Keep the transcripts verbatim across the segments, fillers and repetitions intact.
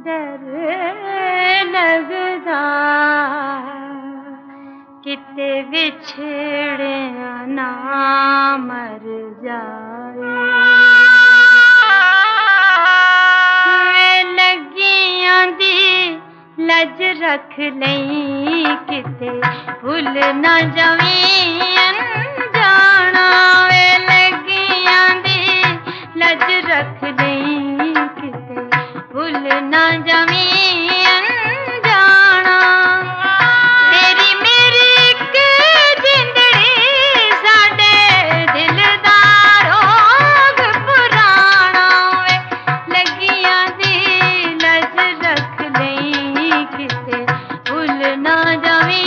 डर लगदा किते विछड़िया ना मर जाए। मैं लगियां दी लज रख लई किते भुल ना जावी अनजाना। वे लगियां दी लज रख लई किते भुल ना जावी अनजाना। तेरी मेरी इक जिंदड़ी साडे दिल दा रोग पुराना। वे लगियां दी लज रख लई किते भुल ना जावी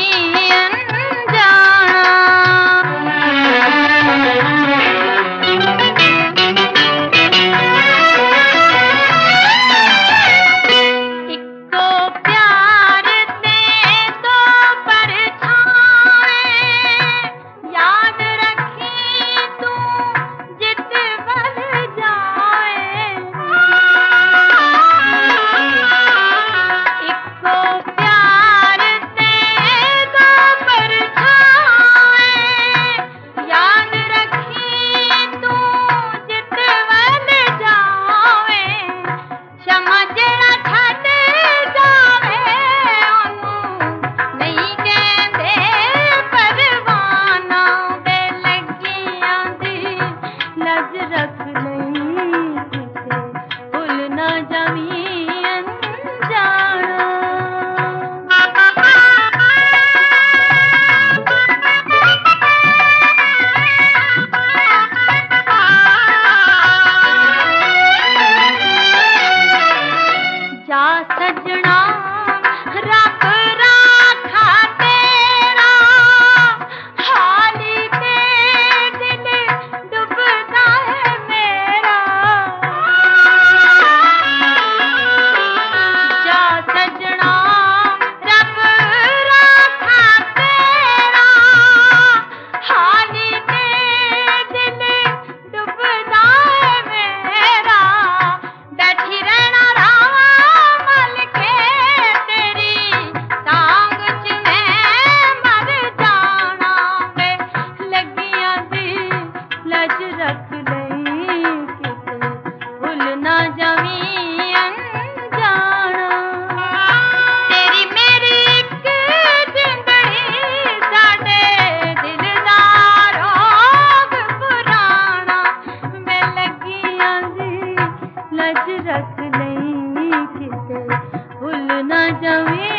सजना रब राखा तेरा हाली पे दिल डुबदा है मेरा। जा सजना रब राखा तेरा हाली पे दिल डुबदा है मेरा। बैठी रहना रख लई किते भुल ना जावी अनजाना। तेरी मेरी इक जिंदड़ी साडे दिल दा रोग पुराना। मैं लगियां दी लज रख लई किते भुल ना जावी।